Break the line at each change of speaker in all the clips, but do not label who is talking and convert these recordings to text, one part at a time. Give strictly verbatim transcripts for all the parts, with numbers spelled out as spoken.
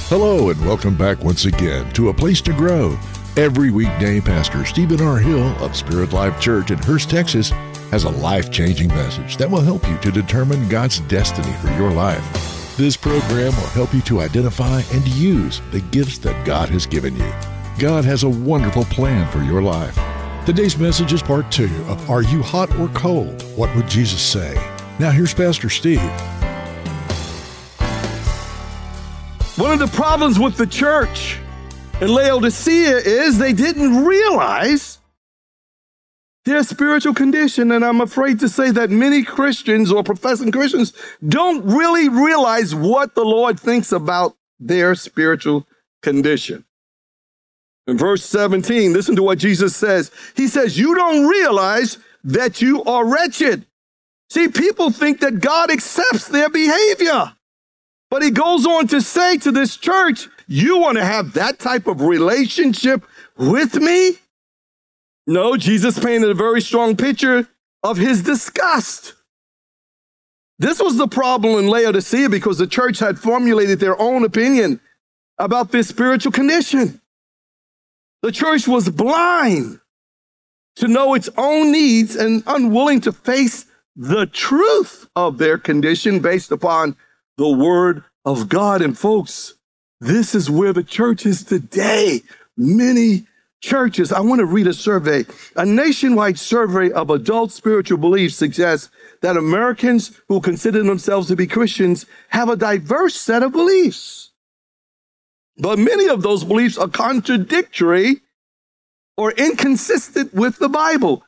Hello and welcome back once again to A Place to Grow. Every weekday, Pastor Stephen R. Hill of Spirit Life Church in Hurst, Texas, has a life-changing message that will help you to determine God's destiny for your life. This program will help you to identify and use the gifts that God has given you. God has a wonderful plan for your life. Today's message is part two of Are You Hot or Cold? What would Jesus say? Now here's Pastor Steve.
One of the problems with the church in Laodicea is they didn't realize their spiritual condition. And I'm afraid to say that many Christians or professing Christians don't really realize what the Lord thinks about their spiritual condition. In verse seventeen, listen to what Jesus says. He says, you don't realize that you are wretched. See, people think that God accepts their behavior. But he goes on to say to this church, you want to have that type of relationship with me? No, Jesus painted a very strong picture of his disgust. This was the problem in Laodicea because the church had formulated their own opinion about their spiritual condition. The church was blind to know its own needs and unwilling to face the truth of their condition based upon the word of God. And folks, this is where the church is today. Many churches, I want to read a survey. A nationwide survey of adult spiritual beliefs suggests that Americans who consider themselves to be Christians have a diverse set of beliefs. But many of those beliefs are contradictory or inconsistent with the Bible.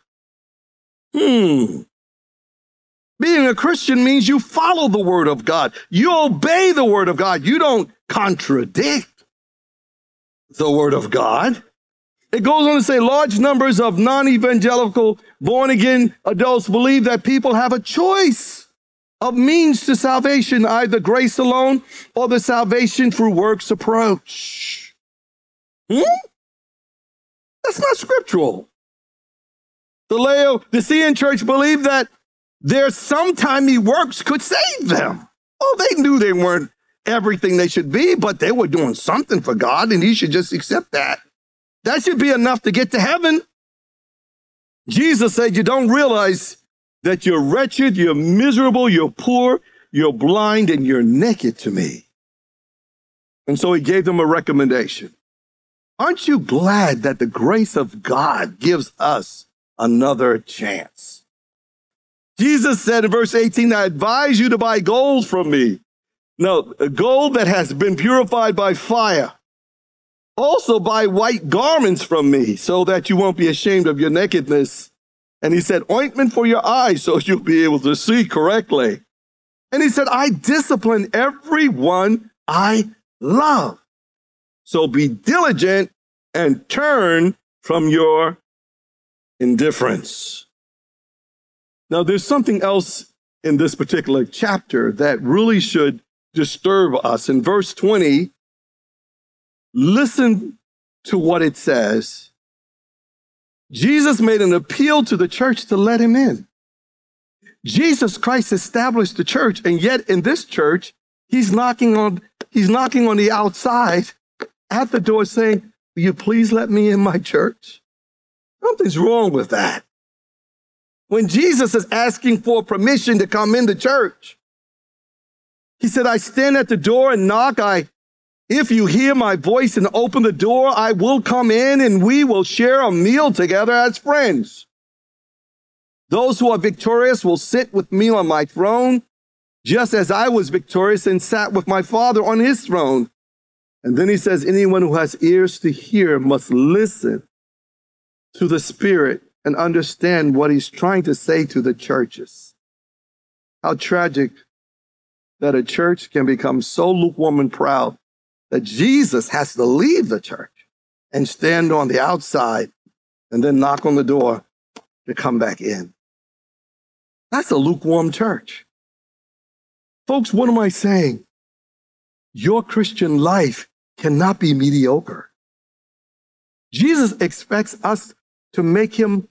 Hmm. Being a Christian means you follow the word of God. You obey the word of God. You don't contradict the word of God. It goes on to say large numbers of non-evangelical, born-again adults believe that people have a choice of means to salvation, either grace alone or the salvation through works approach. Hmm? That's not scriptural. The Laodicean church believed that their sometimey works could save them. Oh, they knew they weren't everything they should be, but they were doing something for God, and he should just accept that. That should be enough to get to heaven. Jesus said, you don't realize that you're wretched, you're miserable, you're poor, you're blind, and you're naked to me. And so he gave them a recommendation. Aren't you glad that the grace of God gives us another chance? Jesus said in verse eighteen, I advise you to buy gold from me. No, gold that has been purified by fire. Also buy white garments from me so that you won't be ashamed of your nakedness. And he said, ointment for your eyes so you'll be able to see correctly. And he said, I discipline everyone I love. So be diligent and turn from your indifference. Now, there's something else in this particular chapter that really should disturb us. In verse twenty, listen to what it says. Jesus made an appeal to the church to let him in. Jesus Christ established the church, and yet in this church, he's knocking on, he's knocking on the outside at the door saying, will you please let me in my church? Something's wrong with that. When Jesus is asking for permission to come into church, he said, I stand at the door and knock. I, if you hear my voice and open the door, I will come in and we will share a meal together as friends. Those who are victorious will sit with me on my throne, just as I was victorious and sat with my Father on his throne. And then he says, anyone who has ears to hear must listen to the Spirit and understand what he's trying to say to the churches. How tragic that a church can become so lukewarm and proud that Jesus has to leave the church and stand on the outside and then knock on the door to come back in. That's a lukewarm church. Folks, what am I saying? Your Christian life cannot be mediocre. Jesus expects us to make him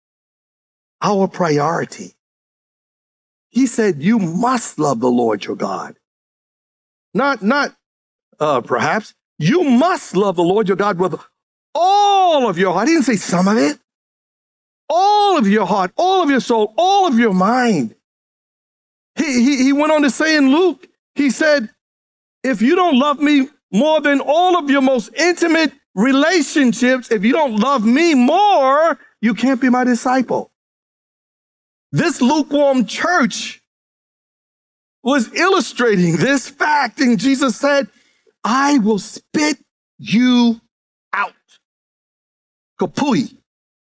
our priority. He said, you must love the Lord your God. Not, not uh, perhaps, you must love the Lord your God with all of your heart. He didn't say some of it. All of your heart, all of your soul, all of your mind. He, he, he went on to say in Luke, he said, if you don't love me more than all of your most intimate relationships, if you don't love me more, you can't be my disciple. This lukewarm church was illustrating this fact, and Jesus said, I will spit you out. Kapui.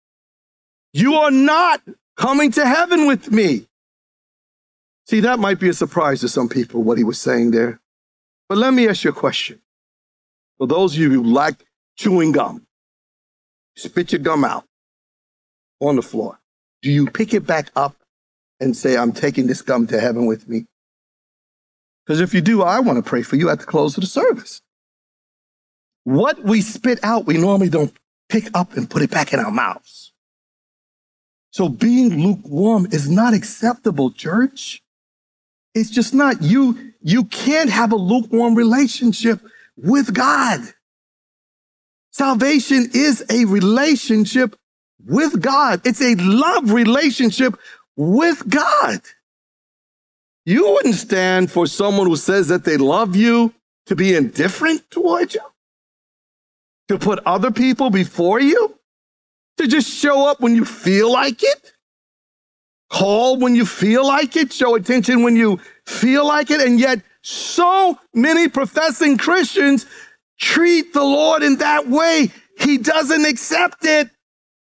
You are not coming to heaven with me. See, that might be a surprise to some people, what he was saying there. But let me ask you a question. For those of you who like chewing gum, spit your gum out on the floor. Do you pick it back up and say, I'm taking this gum to heaven with me? Because if you do, I want to pray for you at the close of the service. What we spit out, we normally don't pick up and put it back in our mouths. So being lukewarm is not acceptable, church. It's just not. You, you can't have a lukewarm relationship with God. Salvation is a relationship with God. It's a love relationship with God. You wouldn't stand for someone who says that they love you to be indifferent towards you, to put other people before you, to just show up when you feel like it, call when you feel like it, show attention when you feel like it. And yet so many professing Christians treat the Lord in that way. He doesn't accept it.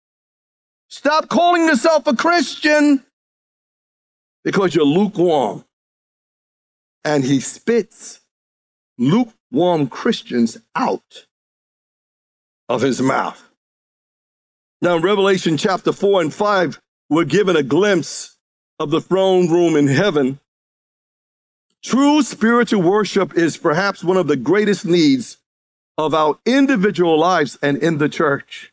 Stop calling yourself a Christian because you're lukewarm. And he spits lukewarm Christians out of his mouth. Now, in Revelation chapter four and five, we're given a glimpse of the throne room in heaven. True spiritual worship is perhaps one of the greatest needs of our individual lives and in the church.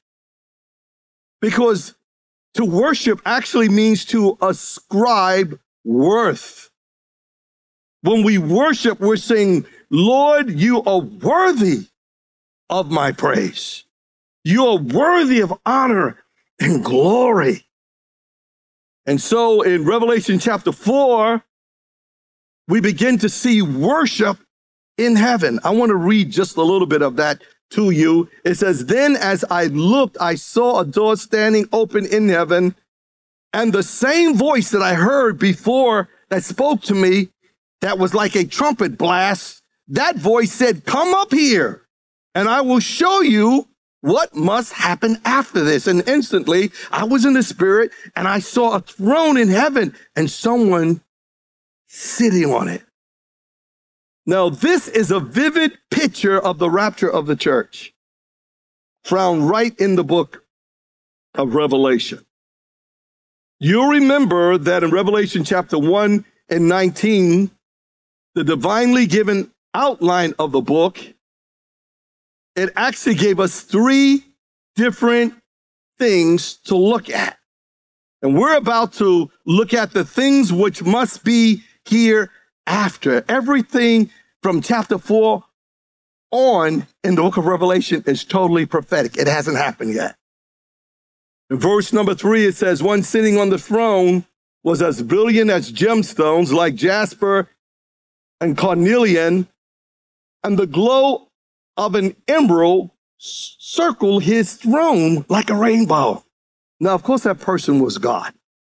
Because to worship actually means to ascribe worth. When we worship, we're saying, Lord, you are worthy of my praise. You are worthy of honor and glory. And so in Revelation chapter four, we begin to see worship in heaven. I want to read just a little bit of that to you. It says, then as I looked, I saw a door standing open in heaven, and the same voice that I heard before that spoke to me, that was like a trumpet blast, that voice said, come up here, and I will show you what must happen after this. And instantly, I was in the spirit, and I saw a throne in heaven, and someone sitting on it. Now, this is a vivid picture of the rapture of the church, found right in the book of Revelation. You'll remember that in Revelation chapter one and nineteen, the divinely given outline of the book, it actually gave us three different things to look at. And we're about to look at the things which must be hereafter. Everything from chapter four on in the book of Revelation is totally prophetic. It hasn't happened yet. In verse number three, it says, one sitting on the throne was as brilliant as gemstones, like jasper and carnelian, and the glow of an emerald circled his throne like a rainbow. Now, of course, that person was God.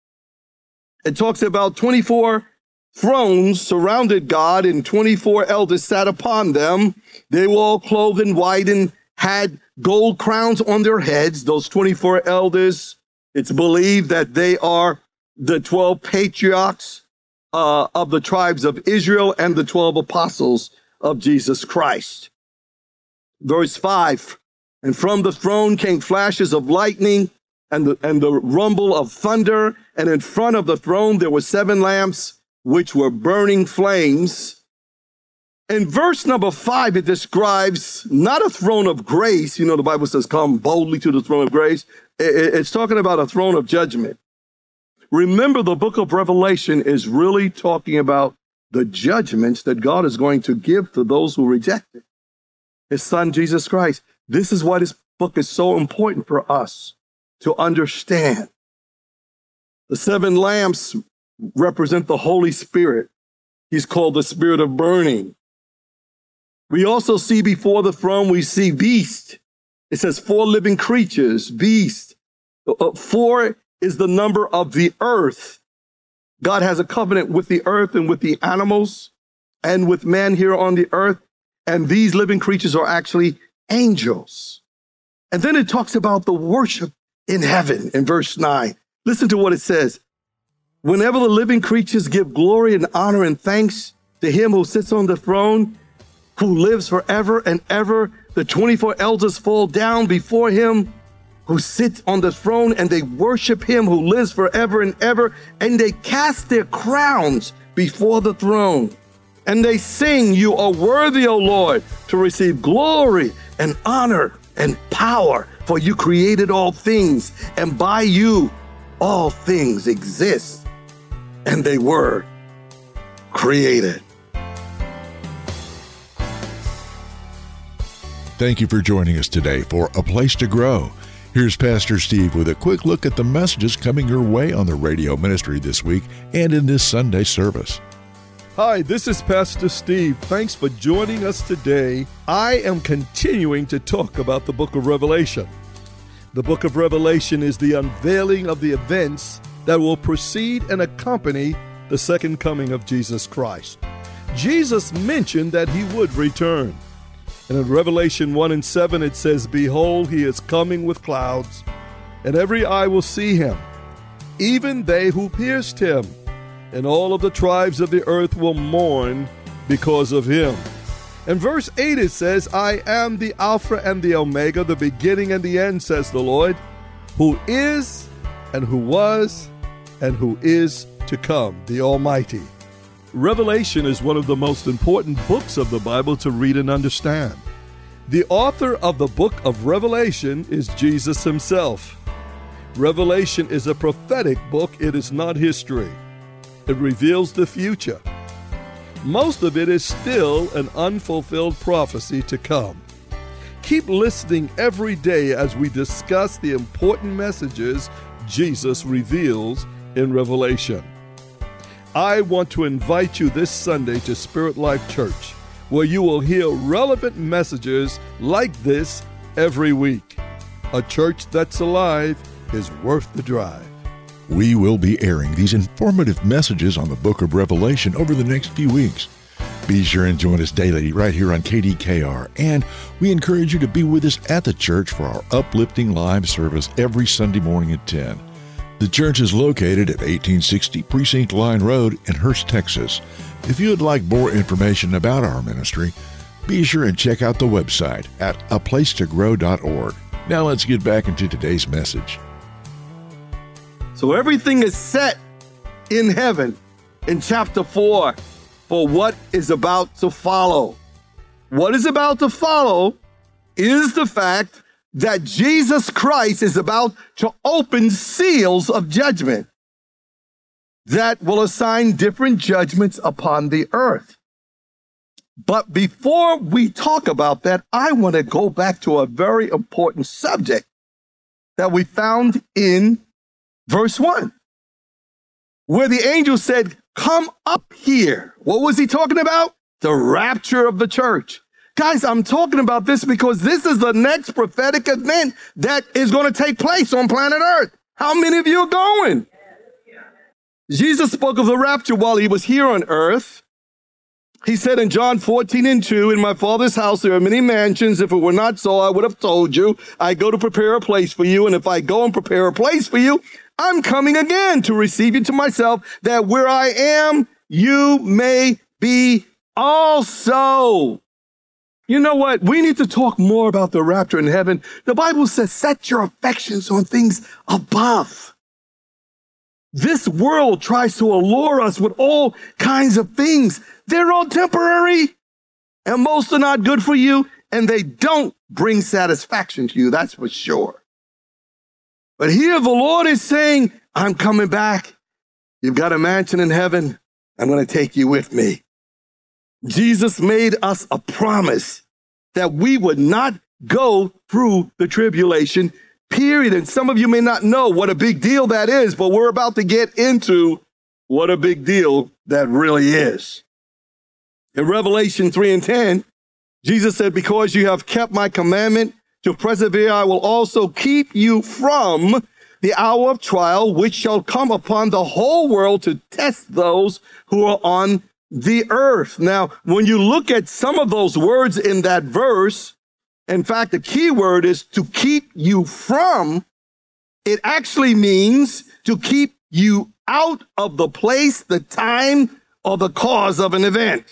It talks about twenty-four thrones surrounded God, and twenty-four elders sat upon them. They were all clothed in white and had gold crowns on their heads. Those twenty-four elders, it's believed that they are the twelve patriarchs uh, of the tribes of Israel and the twelve apostles of Jesus Christ. Verse five, and from the throne came flashes of lightning and the, and the rumble of thunder, and in front of the throne there were seven lamps which were burning flames. In verse number five, it describes not a throne of grace. You know, the Bible says, come boldly to the throne of grace. It's talking about a throne of judgment. Remember, the book of Revelation is really talking about the judgments that God is going to give to those who reject it. his son, Jesus Christ. This is why this book is so important for us to understand. The seven lamps represent the Holy Spirit. He's called the Spirit of burning. We also see before the throne, we see beast. It says four living creatures, beast. Four is the number of the earth. God has a covenant with the earth and with the animals and with man here on the earth. And these living creatures are actually angels. And then it talks about the worship in heaven in verse nine. Listen to what it says. Whenever the living creatures give glory and honor and thanks to him who sits on the throne, who lives forever and ever, the twenty-four elders fall down before him who sits on the throne, and they worship him who lives forever and ever, and they cast their crowns before the throne. And they sing, you are worthy, O Lord, to receive glory and honor and power, for you created all things, and by you all things exist, and they were created.
Thank you for joining us today for A Place to Grow. Here's Pastor Steve with a quick look at the messages coming your way on the radio ministry this week and in this Sunday service.
Hi, this is Pastor Steve. Thanks for joining us today. I am continuing to talk about the book of Revelation. The book of Revelation is the unveiling of the events that will precede and accompany the second coming of Jesus Christ. Jesus mentioned that he would return. And in Revelation one and seven, it says, behold, he is coming with clouds, and every eye will see him, even they who pierced him. And all of the tribes of the earth will mourn because of him. In verse eight it says, I am the Alpha and the Omega, the beginning and the end, says the Lord, who is and who was and who is to come, the Almighty. Revelation is one of the most important books of the Bible to read and understand. The author of the book of Revelation is Jesus himself. Revelation is a prophetic book. It is not history. It reveals the future. Most of it is still an unfulfilled prophecy to come. Keep listening every day as we discuss the important messages Jesus reveals in Revelation. I want to invite you this Sunday to Spirit Life Church, where you will hear relevant messages like this every week. A church that's alive is worth the drive.
We will be airing these informative messages on the book of Revelation over the next few weeks. Be sure and join us daily right here on K D K R, and we encourage you to be with us at the church for our uplifting live service every Sunday morning at ten. The church is located at eighteen sixty Precinct Line Road in Hurst, Texas. If you would like more information about our ministry, be sure and check out the website at a place to grow dot org. Now let's get back into today's message.
So everything is set in heaven in chapter four for what is about to follow. What is about to follow is the fact that Jesus Christ is about to open seals of judgment that will assign different judgments upon the earth. But before we talk about that, I want to go back to a very important subject that we found in verse one, where the angel said, come up here. What was he talking about? The rapture of the church. Guys, I'm talking about this because this is the next prophetic event that is going to take place on planet Earth. How many of you are going? Jesus spoke of the rapture while he was here on earth. He said in John fourteen and two, in my Father's house there are many mansions. If it were not so, I would have told you. I go to prepare a place for you. And if I go and prepare a place for you, I'm coming again to receive you to myself, that where I am, you may be also. You know what? We need to talk more about the rapture in heaven. The Bible says, set your affections on things above. This world tries to allure us with all kinds of things. They're all temporary, and most are not good for you, and they don't bring satisfaction to you, that's for sure. But here the Lord is saying, I'm coming back. You've got a mansion in heaven. I'm going to take you with me. Jesus made us a promise that we would not go through the tribulation period. And some of you may not know what a big deal that is, but we're about to get into what a big deal that really is. In Revelation three and ten, Jesus said, because you have kept my commandment to persevere, I will also keep you from the hour of trial, which shall come upon the whole world to test those who are on the earth. Now, when you look at some of those words in that verse, in fact, the key word is to keep you from. It actually means to keep you out of the place, the time, or the cause of an event.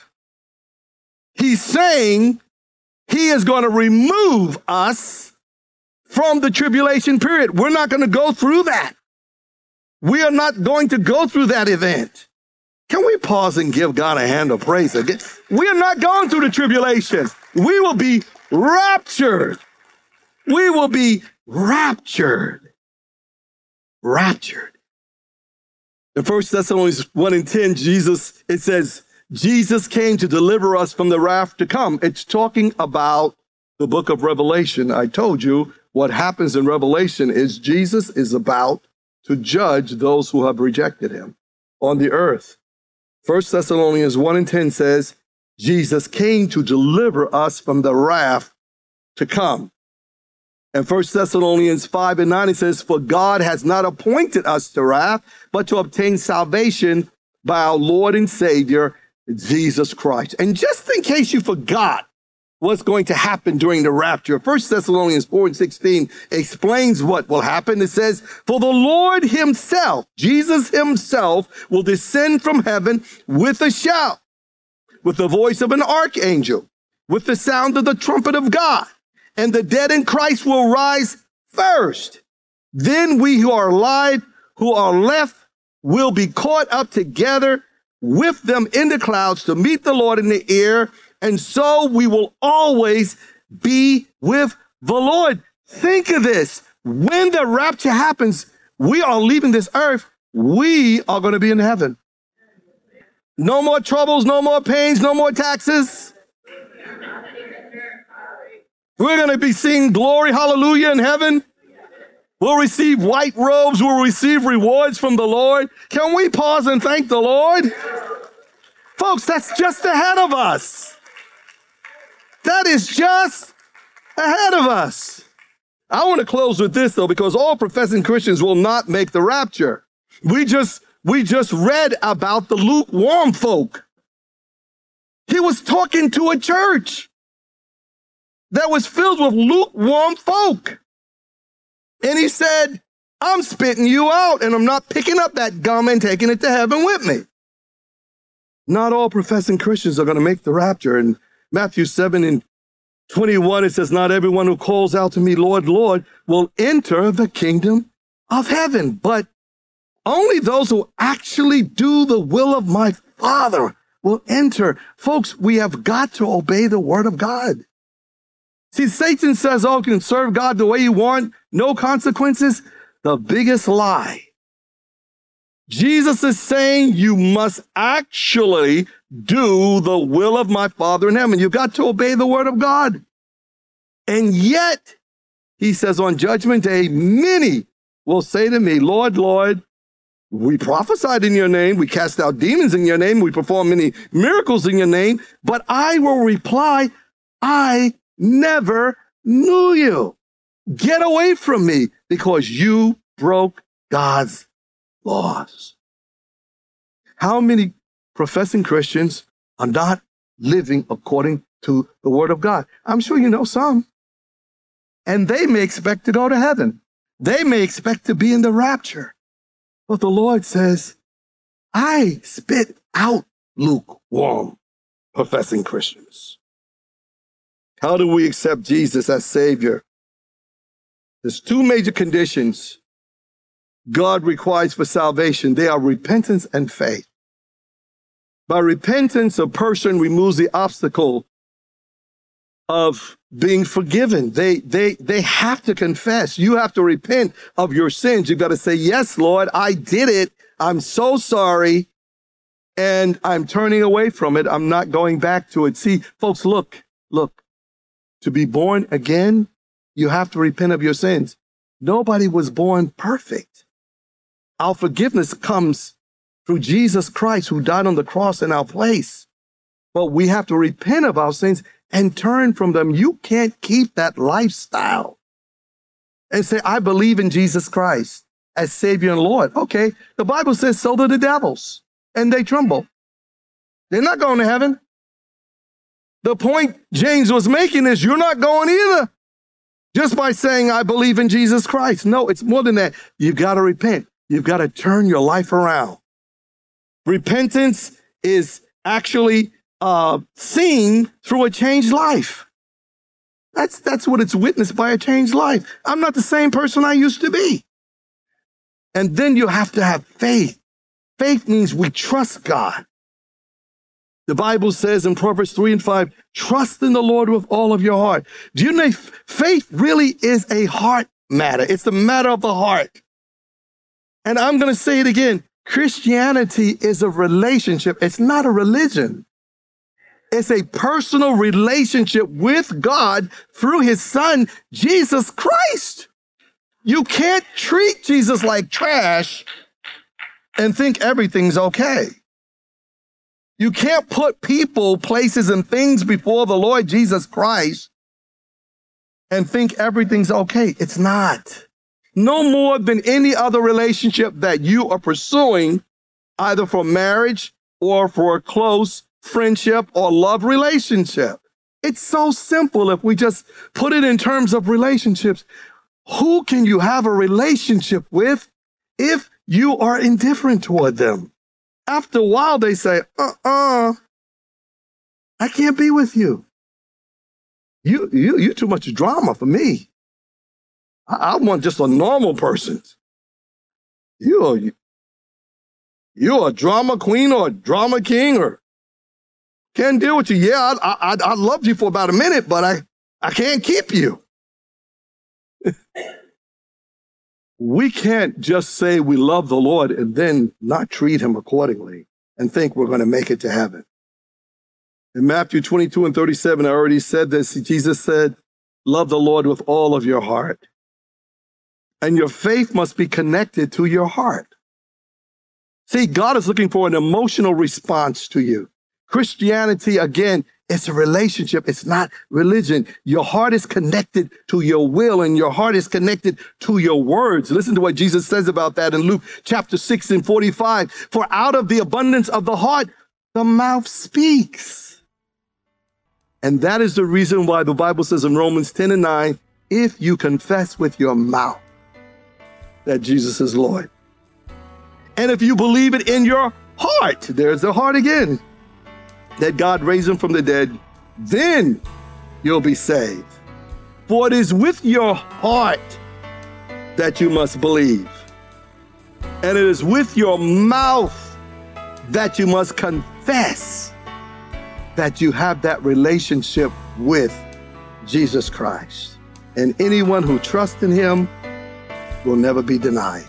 He's saying he is going to remove us from the tribulation period. We're not going to go through that. We are not going to go through that event. Can we pause and give God a hand of praise again? We are not going through the tribulation. We will be raptured. We will be raptured. Raptured. In First Thessalonians one and ten, Jesus, it says, Jesus came to deliver us from the wrath to come. It's talking about the book of Revelation. I told you what happens in Revelation is Jesus is about to judge those who have rejected him on the earth. First Thessalonians one and ten says, Jesus came to deliver us from the wrath to come. And First Thessalonians five and nine, it says, for God has not appointed us to wrath, but to obtain salvation by our Lord and Savior, Jesus Christ. And just in case you forgot what's going to happen during the rapture, First Thessalonians four and sixteen explains what will happen. It says, for the Lord himself, Jesus himself, will descend from heaven with a shout, with the voice of an archangel, with the sound of the trumpet of God, and the dead in Christ will rise first. Then we who are alive, who are left, will be caught up together with them in the clouds to meet the Lord in the air, and so we will always be with the Lord. Think of this. When the rapture happens, we are leaving this earth. We are going to be in heaven. No more troubles, no more pains, no more taxes. We're going to be seeing glory, hallelujah, in heaven. We'll receive white robes. We'll receive rewards from the Lord. Can we pause and thank the Lord? Folks, that's just ahead of us. That is just ahead of us. I want to close with this, though, because all professing Christians will not make the rapture. We just, we just read about the lukewarm folk. He was talking to a church that was filled with lukewarm folk. And he said, I'm spitting you out, and I'm not picking up that gum and taking it to heaven with me. Not all professing Christians are going to make the rapture. In Matthew seven and twenty-one, it says, not everyone who calls out to me, Lord, Lord, will enter the kingdom of heaven, but only those who actually do the will of my Father will enter. Folks, we have got to obey the word of God. See, Satan says, oh, you can serve God the way you want, no consequences. The biggest lie. Jesus is saying you must actually do the will of my Father in heaven. You've got to obey the word of God. And yet, he says on Judgment Day, many will say to me, Lord, Lord, we prophesied in your name, we cast out demons in your name, we performed many miracles in your name, but I will reply, I never knew you. Get away from me, because you broke God's laws. How many professing Christians are not living according to the word of God? I'm sure you know some. And they may expect to go to heaven. They may expect to be in the rapture. But the Lord says, I spit out lukewarm professing Christians. How do we accept Jesus as Savior? There's two major conditions God requires for salvation. They are repentance and faith. By repentance, a person removes the obstacle of being forgiven. They, they, they have to confess. You have to repent of your sins. You've got to say, yes, Lord, I did it. I'm so sorry. And I'm turning away from it. I'm not going back to it. See, folks, look, look. To be born again, you have to repent of your sins. Nobody was born perfect. Our forgiveness comes through Jesus Christ, who died on the cross in our place. But we have to repent of our sins and turn from them. You can't keep that lifestyle and say, I believe in Jesus Christ as Savior and Lord. Okay, the Bible says so do the devils, and they tremble. They're not going to heaven. The point James was making is you're not going either just by saying, I believe in Jesus Christ. No, it's more than that. You've got to repent. You've got to turn your life around. Repentance is actually uh, seen through a changed life. That's, that's what it's witnessed by, a changed life. I'm not the same person I used to be. And then you have to have faith. Faith means we trust God. The Bible says in Proverbs three and five, trust in the Lord with all of your heart. Do you know faith really is a heart matter? It's a matter of the heart. And I'm going to say it again. Christianity is a relationship. It's not a religion. It's a personal relationship with God through his son, Jesus Christ. You can't treat Jesus like trash and think everything's okay. You can't put people, places, and things before the Lord Jesus Christ and think everything's okay. It's not. No more than any other relationship that you are pursuing, either for marriage or for a close friendship or love relationship. It's so simple if we just put it in terms of relationships. Who can you have a relationship with if you are indifferent toward them? After a while, they say, uh-uh, I can't be with you. You, you, you're too much drama for me. I, I want just a normal person. You're, you're a drama queen or a drama king, or can't deal with you. Yeah, I, I, I loved you for about a minute, but I, I can't keep you. We can't just say we love the Lord and then not treat him accordingly and think we're going to make it to heaven. In Matthew twenty-two and thirty-seven, I already said this. Jesus said, love the Lord with all of your heart. And your faith must be connected to your heart. See, God is looking for an emotional response to you. Christianity, again, it's a relationship. It's not religion. Your heart is connected to your will, and your heart is connected to your words. Listen to what Jesus says about that in Luke chapter six and forty-five. For out of the abundance of the heart, the mouth speaks. And that is the reason why the Bible says in Romans ten and nine, if you confess with your mouth that Jesus is Lord, and if you believe it in your heart, there's the heart again, that God raised him from the dead, then you'll be saved. For it is with your heart that you must believe, and it is with your mouth that you must confess that you have that relationship with Jesus Christ. And anyone who trusts in him will never be denied.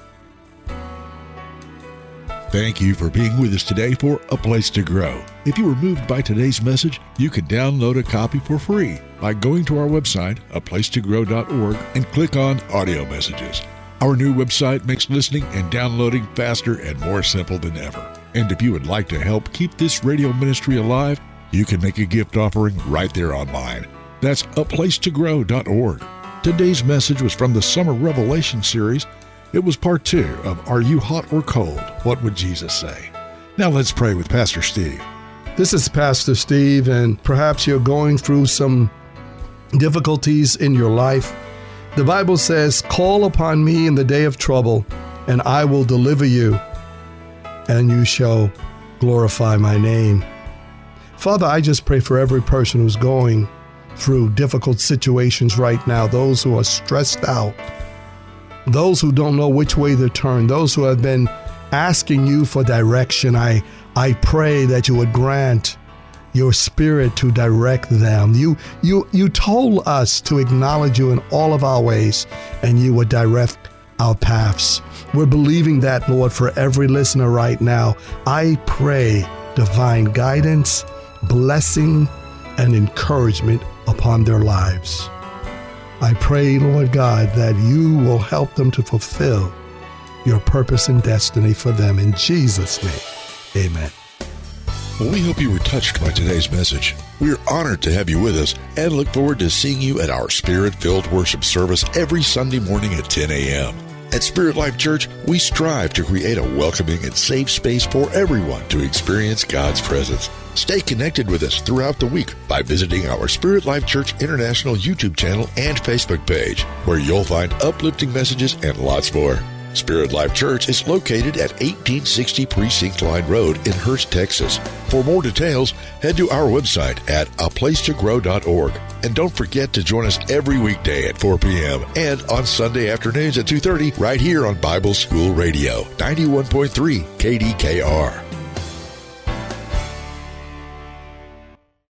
Thank you for being with us today for A Place to Grow. If you were moved by today's message, you can download a copy for free by going to our website, a place to grow dot org, and click on Audio Messages. Our new website makes listening and downloading faster and more simple than ever. And if you would like to help keep this radio ministry alive, you can make a gift offering right there online. That's a place to grow dot org. Today's message was from the Summer Revelation series. It was part two of Are You Hot or Cold? What Would Jesus Say? Now let's pray with Pastor Steve.
This is Pastor Steve, and perhaps you're going through some difficulties in your life. The Bible says, call upon me in the day of trouble, and I will deliver you, and you shall glorify my name. Father, I just pray for every person who's going through difficult situations right now, those who are stressed out, those who don't know which way to turn, those who have been asking you for direction. I, I pray that you would grant your spirit to direct them. You, you, you told us to acknowledge you in all of our ways, and you would direct our paths. We're believing that, Lord, for every listener right now. I pray divine guidance, blessing, and encouragement upon their lives. I pray, Lord God, that you will help them to fulfill your purpose and destiny for them. In Jesus' name, amen.
Well, we hope you were touched by today's message. We're honored to have you with us and look forward to seeing you at our Spirit-filled worship service every Sunday morning at ten a.m. At Spirit Life Church, we strive to create a welcoming and safe space for everyone to experience God's presence. Stay connected with us throughout the week by visiting our Spirit Life Church International YouTube channel and Facebook page, where you'll find uplifting messages and lots more. Spirit Life Church is located at eighteen sixty Precinct Line Road in Hurst, Texas. For more details, head to our website at a place to grow dot org. And don't forget to join us every weekday at four p.m. and on Sunday afternoons at two thirty right here on Bible School Radio, ninety-one point three K D K R.